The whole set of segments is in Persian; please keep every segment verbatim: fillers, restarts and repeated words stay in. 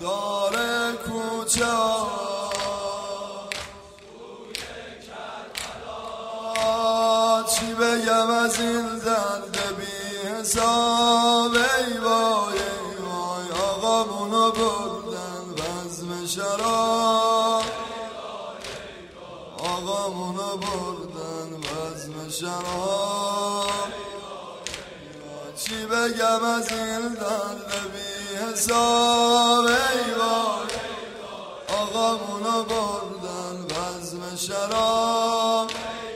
داره کوچه ها چی بگم از این درد بی حساب ای وای ای وای آقامونو بردن بزم شراب آقامونو بردن بزم شراب چی بگم از این درد بی حساب ای وای آقامونو بردن بزم شراب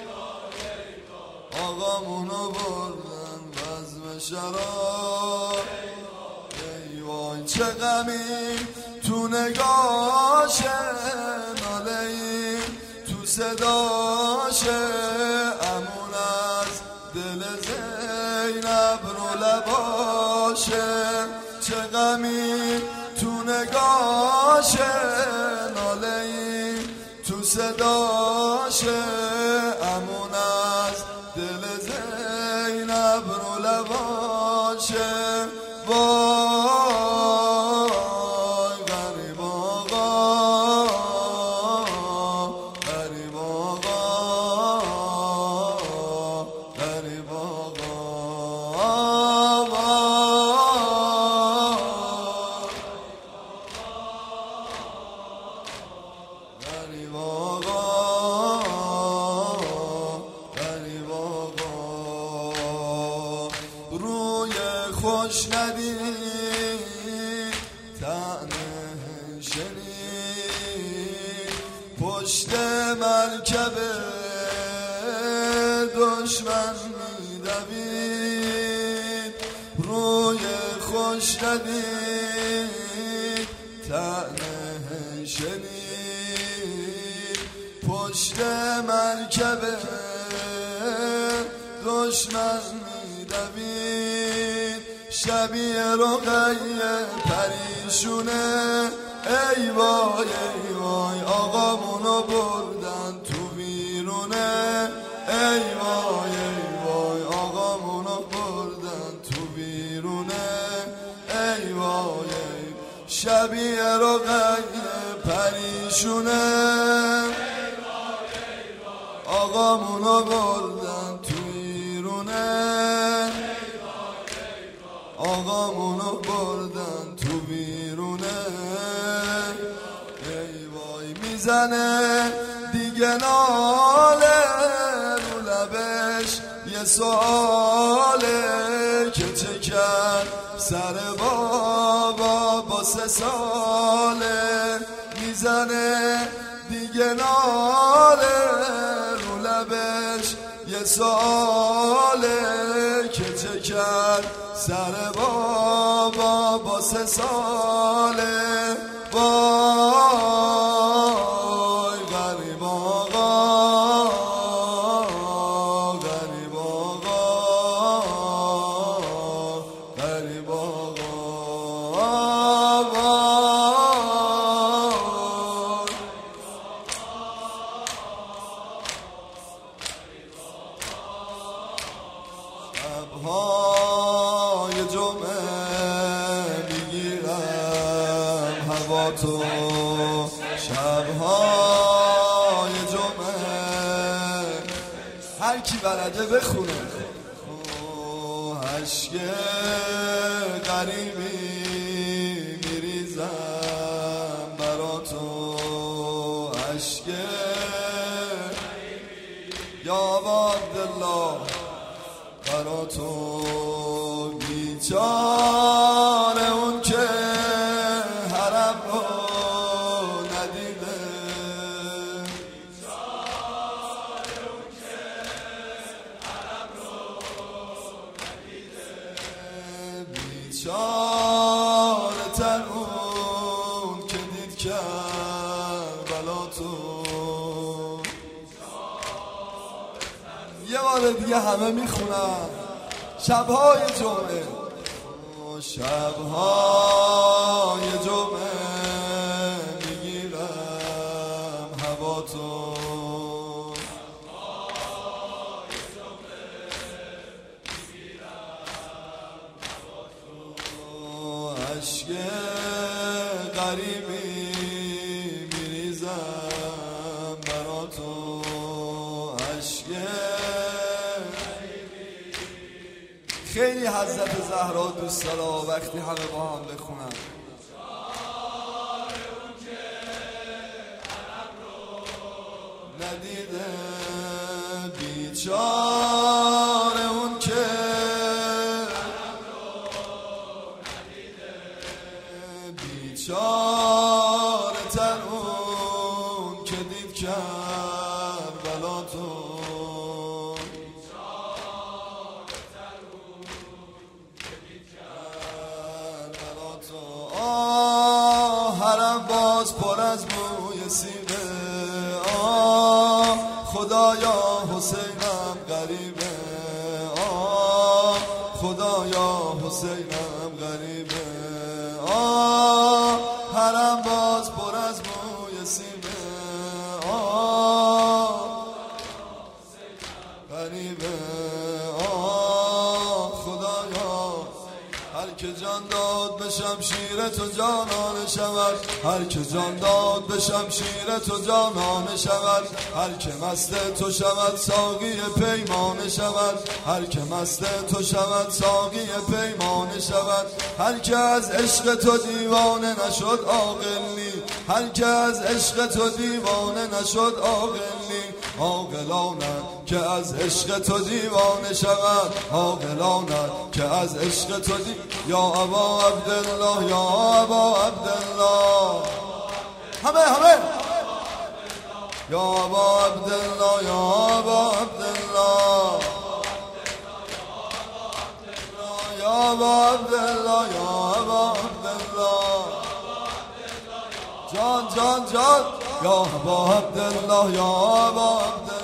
آقامونو بردن بزم شراب ای وای چه غمی تو نگاشه ناله‌ای تو صداشه امون از دل زینب رو لباشه چه غمی تو نگاشه ناله‌ای تو صداشه امون از دل زینب رو لباشه وای غریب آقا غریب آقا غریب آقا غریب آقا غریب آقا روی خوش ندید طعنه شنید پشت مرکب دشمن میدوید روی خوش ندید طعنه شنید پشت مرکب دشمن میدوید شبیه رقیه پریشونه ای وای ای وای آقامونو بردن تو بیرونه ای وای ای وای آقامونو بردن تو بیرونه ای وای ای شبیه رقیه پریشونه آقامونو بردن تو بیرونه آقامونو بردن تو بیرونه ای وای میزنه دیگه ناله رو لبش یه سواله که چه کرد سر بابا با سه ساله میزنه دیگه ناله رو لبش یه سواله که چه کرد سر بابا با سه ساله وای غریب آقا غریب آقا غریب آقا شب‌های جمعه میگیرم هوا تو شب‌های جمعه هر کی بلده بخونه اشک غریبی میریزم برا تو اشک یا عبدالله برا تو بیچاره اون که حرم رو ندیده بیچاره اون که حرم رو ندیده بیچاره تر اون که دید کربلا تو یه بار دیگه همه میخونم شب‌های جمعه شب‌های جمعه میگیرم هوا تو اشک غریبی میریزم برا تو عشق. خیلی حضرت زهرا دوست داره وقتی همه با هم بخونن. ندیده بیچاره اون که بیچاره تر اون که دید کربلا تو. آه حرم باز پر از موی سیبه. آه خدایا حسینم غریبه. آه خدایا حسینم غریبه. آه حرم باز پر از موی سیبه. آه غریبه. آه خدایا هر که جان داد به شمشیر تو جانانه شود. هر که جان داد به شمشیر تو جانانه شود. هر که مست تو شود ساقی پیمانه شود. هر که مست تو شود ساقی پیمانه شود. هر که از عشق تو دیوانه نشد عاقل نی. هر که از عشق تو دیوانه نشد عاقل نی. عاقلانه که از عشق تو دیوانه شود. عاقلانه که از عشق تو دی یا ابا عبدالله یا ابا عبدالله. همه همه یا ابا عبدالله یا ابا عبدالله یا ابا عبدالله یا ابا عبدالله. جان جان جان یا ابا عبدالله یا ابا عبدالله.